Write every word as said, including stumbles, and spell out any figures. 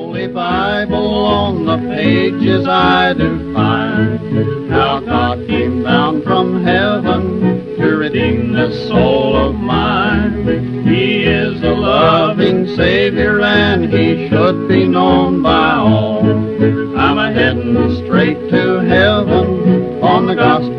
Holy Bible, on the pages I do find how God came down from heaven to redeem this soul of mine. He is a loving Savior, and He should be known by all. I'm a heading straight to heaven on the gospel